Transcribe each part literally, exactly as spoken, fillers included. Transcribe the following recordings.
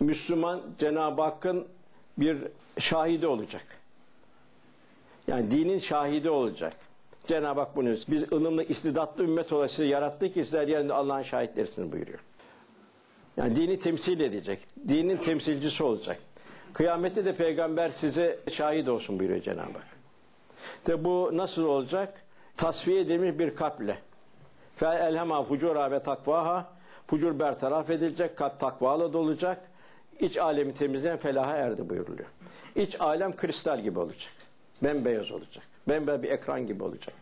Müslüman Cenab-ı Hakk'ın bir şahidi olacak. Yani dinin şahidi olacak. Cenab-ı Hak bunu, biz ılımlı, istidatlı ümmet olarak sizi yarattık ki sizler yerinde Allah'ın şahitlerisiniz buyuruyor. Yani dini temsil edecek. Dinin temsilcisi olacak. Kıyamette de peygamber size şahit olsun buyuruyor Cenab-ı Hak. De bu nasıl olacak? Tasfiye edilmiş bir kalple. Fe elhema fucura ve takvaha, fucur bertaraf edilecek, kalp takvalı dolacak. İç alemi temizleyen felaha erdi buyuruluyor. İç alem kristal gibi olacak. Bembeyaz olacak. Bembeyaz bir ekran gibi olacak.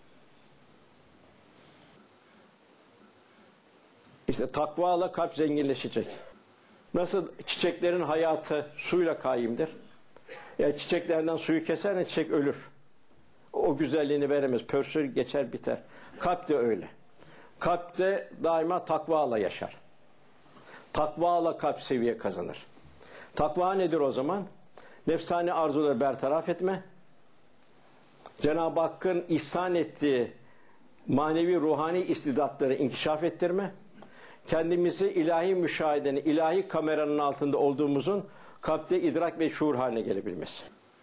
İşte takvayla kalp zenginleşecek. Nasıl çiçeklerin hayatı suyla kaimdir. Yani çiçeklerden suyu kesersen çiçek ölür. O güzelliğini veremez. Pörsür geçer biter. Kalp de öyle. Kalp de daima takvayla yaşar. Takvayla kalp seviye kazanır. Takva nedir o zaman? Nefsani arzuları bertaraf etme. Cenab-ı Hakk'ın ihsan ettiği manevi ruhani istidatları inkişaf ettirme. Kendimizi ilahi müşahedenin, ilahi kameranın altında olduğumuzun kalpte idrak ve şuur haline gelebilmesi.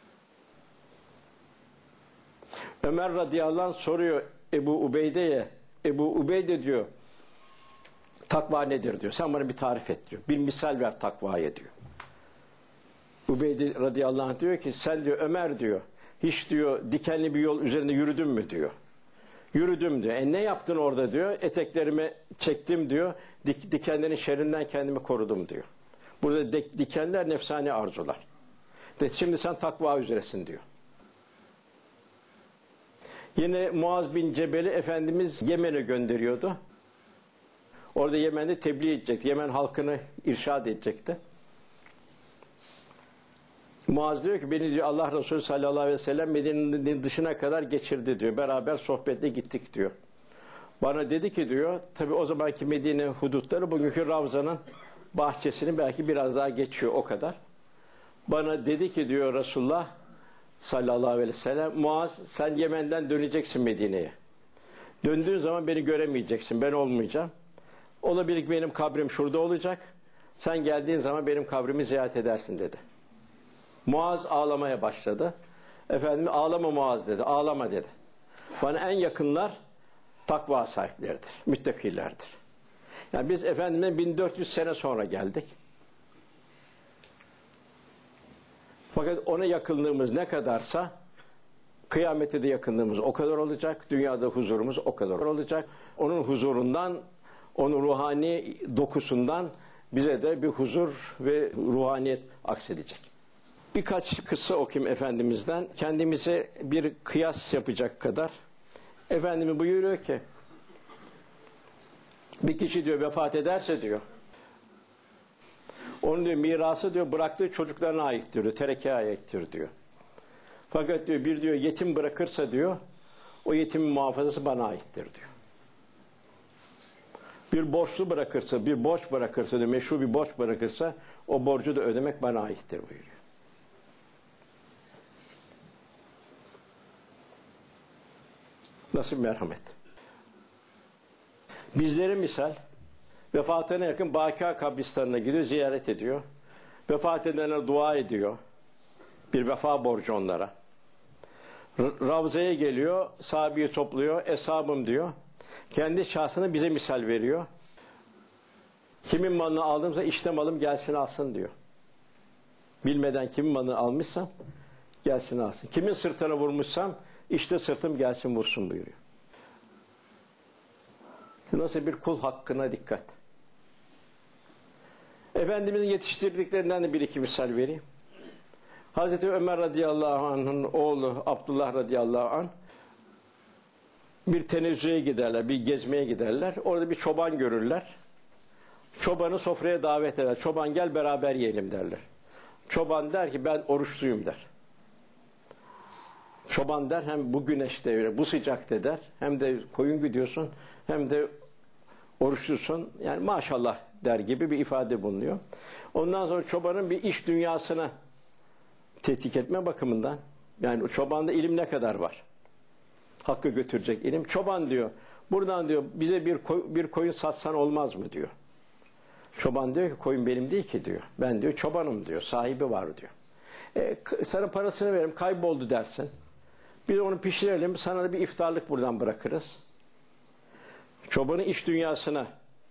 Ömer radıyallahu anh soruyor Ebu Ubeyde'ye. Ebu Ubeyde diyor, takva nedir diyor. Sen bana bir tarif et diyor. Bir misal ver takvaya diyor. Ubeyde radıyallahu anh diyor ki, sen diyor Ömer diyor, hiç diyor dikenli bir yol üzerinde yürüdün mü diyor. Yürüdüm diyor. E ne yaptın orada diyor. Eteklerimi çektim diyor. Dik, dikenlerin şerrinden kendimi korudum diyor. Burada de, dikenler nefsani arzular. De, şimdi sen takva üzeresin diyor. Yine Muaz bin Cebel'i Efendimiz Yemen'e gönderiyordu. Orada Yemen'de tebliğ edecekti. Yemen halkını irşad edecekti. Muaz diyor ki beni diyor Allah Resulü sallallahu aleyhi ve sellem Medine'nin dışına kadar geçirdi diyor. Beraber sohbetle gittik diyor. Bana dedi ki diyor, tabi o zamanki Medine hudutları bugünkü Ravza'nın bahçesini belki biraz daha geçiyor o kadar. Bana dedi ki diyor Resulullah sallallahu aleyhi ve sellem, Muaz sen Yemen'den döneceksin Medine'ye. Döndüğün zaman beni göremeyeceksin, ben olmayacağım. Olabilir ki benim kabrim şurada olacak. Sen geldiğin zaman benim kabrimi ziyaret edersin dedi. Muaz ağlamaya başladı. Efendim ağlama Muaz dedi, ağlama dedi. Bana en yakınlar takva sahipleridir, müttakilerdir. Yani biz Efendimiz'e bin dört yüz sene sonra geldik. Fakat ona yakınlığımız ne kadarsa kıyamette de yakınlığımız o kadar olacak, dünyada huzurumuz o kadar olacak. Onun huzurundan, onun ruhani dokusundan bize de bir huzur ve ruhaniyet aksedecek. Birkaç kıssa okuyayım Efendimiz'den. Kendimize bir kıyas yapacak kadar. Efendimiz buyuruyor ki, bir kişi diyor vefat ederse diyor, onun diyor mirası diyor bıraktığı çocuklarına aittir diyor, terekeye aittir diyor. Fakat diyor bir diyor yetim bırakırsa diyor, o yetimin muhafazası bana aittir diyor. Bir borçlu bırakırsa, bir borç bırakırsa diyor, meşru bir borç bırakırsa, o borcu da ödemek bana aittir buyuruyor. Nasıl merhamet. Bizlere misal, vefatına yakın Bâkâ kabristanına gidiyor, ziyaret ediyor. Vefat edenlere dua ediyor. Bir vefa borcu onlara. Ravza'ya geliyor, sahabeyi topluyor, eshabım diyor. Kendi şahsına bize misal veriyor. Kimin malını aldımsa işte malım gelsin alsın diyor. Bilmeden kimin malını almışsam gelsin alsın. Kimin sırtına vurmuşsam işte sırtım gelsin vursun buyuruyor. Nasıl bir kul hakkına dikkat. Efendimizin yetiştirdiklerinden de bir iki misal vereyim. Hazreti Ömer radıyallahu anh'ın oğlu Abdullah radıyallahu anh bir tenezzüye giderler, bir gezmeye giderler. Orada bir çoban görürler. Çobanı sofraya davet eder. Çoban gel beraber yiyelim derler. Çoban der ki ben oruçluyum der. Çoban der hem bu güneşte öyle, bu sıcakta der. Hem de koyun gidiyorsun hem de oruçlusun. Yani maşallah der gibi bir ifade bulunuyor. Ondan sonra çobanın bir iş dünyasına tetkik etme bakımından, yani çobanda ilim ne kadar var? Hakkı götürecek ilim. Çoban diyor, buradan diyor bize bir, koy, bir koyun satsan olmaz mı diyor. Çoban diyor ki koyun benim değil ki diyor. Ben diyor çobanım diyor. Sahibi var diyor. E, sana parasını veririm, kayboldu dersin. Biz onu pişirelim, sana da bir iftarlık buradan bırakırız. Çobanın iç dünyasına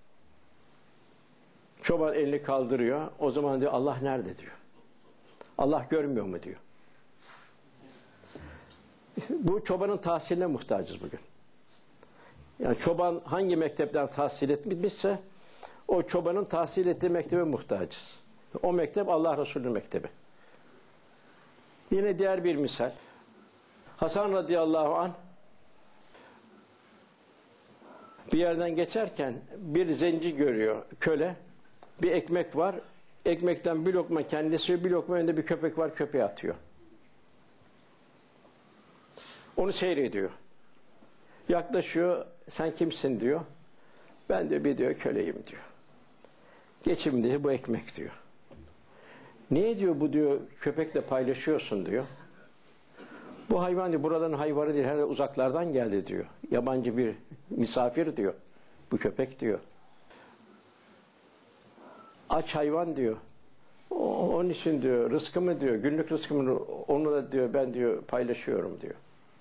çoban elini kaldırıyor. O zaman diyor Allah nerede diyor. Allah görmüyor mu diyor. Bu çobanın tahsiline muhtacız bugün. Yani çoban hangi mektepten tahsil etmişse o çobanın tahsil ettiği mektebe muhtacız. O mektep Allah Resulü'nün mektebi. Yine diğer bir misal. Hasan radıyallahu anh bir yerden geçerken bir zenci görüyor, köle. Bir ekmek var. Ekmekten bir lokma kendisi, bir lokma önünde bir köpek var, köpeğe atıyor. Onu seyrediyor. Yaklaşıyor, sen kimsin diyor. Ben de bir diyor köleyim diyor. Geçim diye bu ekmek diyor. Niye diyor bu diyor köpekle paylaşıyorsun diyor. Bu hayvan diyor buraların hayvanı değil, her uzaklardan geldi diyor. Yabancı bir misafir diyor. Bu köpek diyor. Aç hayvan diyor. O, onun için diyor rızkımı diyor, günlük rızkımı onu da diyor ben diyor paylaşıyorum diyor.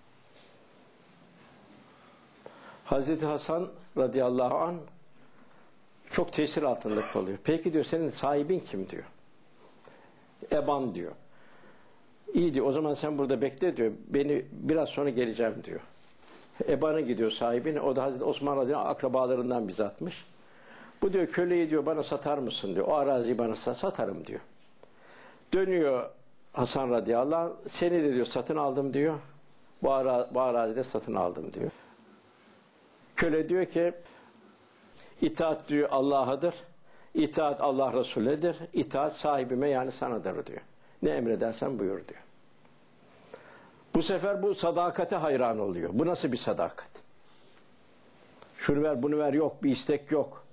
Hazreti Hasan radıyallahu anh çok tesir altında kalıyor. Peki diyor senin sahibin kim diyor. Eban diyor. İyi diyor o zaman sen burada bekle diyor. Beni biraz sonra geleceğim diyor. Eban'a gidiyor sahibine. O da Hazreti Osman radıyallahu anh akrabalarından bizatmış. Bu diyor köleyi diyor bana satar mısın diyor. O araziyi bana satarım diyor. Dönüyor Hasan radıyallahu anh. Seni de diyor satın aldım diyor. Bu, ara, bu arazide satın aldım diyor. Köle diyor ki itaat diyor Allah'adır. İtaat Allah Resulü'nedir. İtaat sahibime yani sanadır diyor. Ne emredersen buyur diyor. Bu sefer bu sadakate hayran oluyor. Bu nasıl bir sadakat? Şunu ver bunu ver yok. Bir istek yok.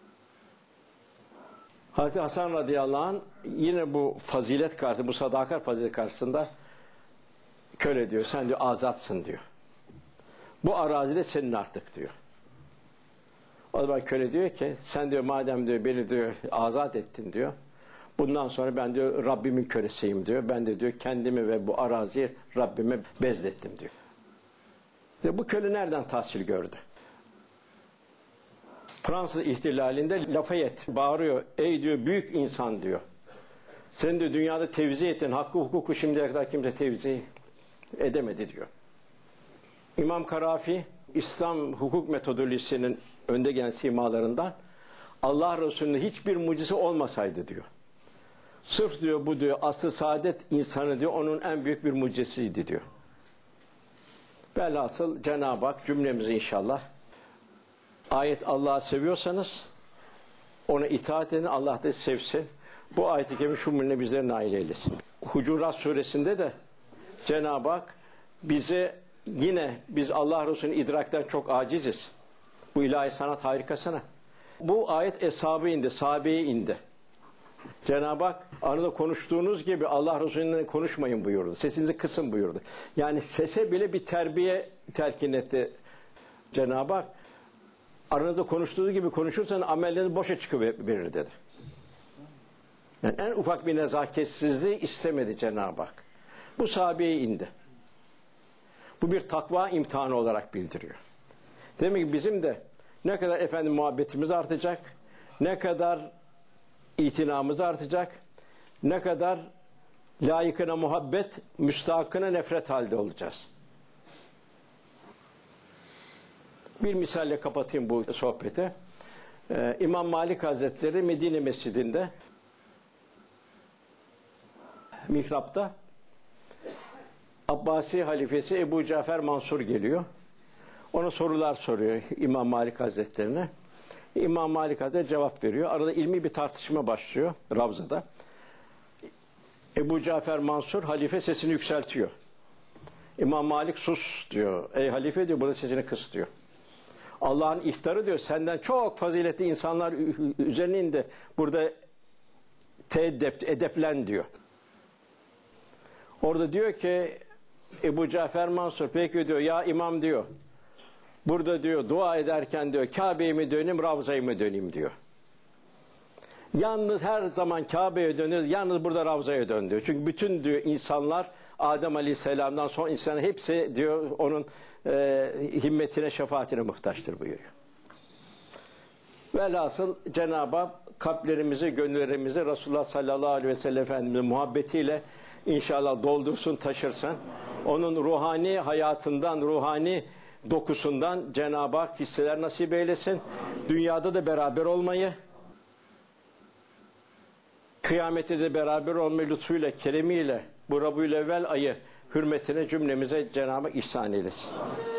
Hazreti Hasan radıyallahu anh yine bu fazilet karşısında, bu sadakat fazilet karşısında köle diyor. Sen diyor azatsın diyor. Bu arazide senin artık diyor. O zaman köle diyor ki sen diyor madem diyor beni diyor azat ettin diyor. Bundan sonra ben diyor Rabbimin kölesiyim diyor. Ben de diyor kendimi ve bu araziyi Rabbime bezlettim diyor. Ve bu köle nereden tahsil gördü? Fransız ihtilalinde Lafayette bağırıyor. Ey diyor büyük insan diyor. Sen de dünyada tevzi ettin. Hakkı hukuku şimdiye kadar kimse tevzi edemedi diyor. İmam Karafi İslam hukuk metodolojisinin önde gelen simalarından Allah Resulü'nün hiçbir mucize olmasaydı diyor. Sırf diyor bu diyor aslı saadet insanı diyor onun en büyük bir mucizesiydi diyor. Velhasıl Cenab-ı Hak cümlemizi inşallah ayet Allah'ı seviyorsanız ona itaat edin Allah da sevsin. Bu ayet-i kerime şu münne bizleri nail eylesin. Hucurat suresinde de Cenab-ı Hak bize yine biz Allah Resulü'nün idrakten çok aciziz. Bu ilahi sanat harikasına. Bu ayet eshabı indi, sahabeye indi. Cenab-ı Hak arada konuştuğunuz gibi Allah Resulü'nün konuşmayın buyurdu. Sesinizi kısın buyurdu. Yani sese bile bir terbiye telkin etti Cenab-ı Hak. Aranızda konuştuğu gibi konuşursan amelleriniz boşa çıkıverir dedi. Yani en ufak bir nezaketsizliği istemedi Cenab-ı Hak. Bu sahabeye indi. Bu bir takva imtihanı olarak bildiriyor. Demek ki bizim de ne kadar efendim muhabbetimiz artacak, ne kadar itinamız artacak, ne kadar layıkına muhabbet, müstahakına nefret halde olacağız. Bir misalle kapatayım bu sohbeti. Ee, İmam Malik Hazretleri Medine Mescidi'nde mihrapta Abbasi halifesi Ebu Cafer Mansur geliyor. Ona sorular soruyor İmam Malik Hazretlerine. İmam Malik Hazretleri cevap veriyor. Arada ilmi bir tartışma başlıyor Ravza'da. Ebu Cafer Mansur halife sesini yükseltiyor. İmam Malik sus diyor. Ey halife diyor burada sesini kıs diyor. Allah'ın ihtarı diyor senden çok faziletli insanlar üzerine indi. Burada teeddep, edeplen diyor. Orada diyor ki Ebu Cafer Mansur peki diyor ya imam diyor. Burada diyor dua ederken diyor Kabe'ye mi döneyim Ravza'ya mı döneyim diyor. Yalnız her zaman Kabe'ye dönüyoruz, yalnız burada Ravza'ya dön diyor. Çünkü bütün diyor insanlar Adem Aleyhisselam'dan sonra insanın hepsi diyor onun e, himmetine, şefaatine muhtaçtır buyuruyor. Velhasıl Cenab-ı Hak kalplerimizi, gönüllerimizi Resulullah sallallahu aleyhi ve sellem Efendimiz'in muhabbetiyle inşallah doldursun, taşırsın. Onun ruhani hayatından, ruhani dokusundan Cenab-ı Hak hisseler nasip eylesin. Dünyada da beraber olmayı, kıyamette de beraber olmayı lütfuyla, keremiyle bu Rabiül Evvel ayı hürmetine cümlemize Cenab-ı Hak ihsan eylesin.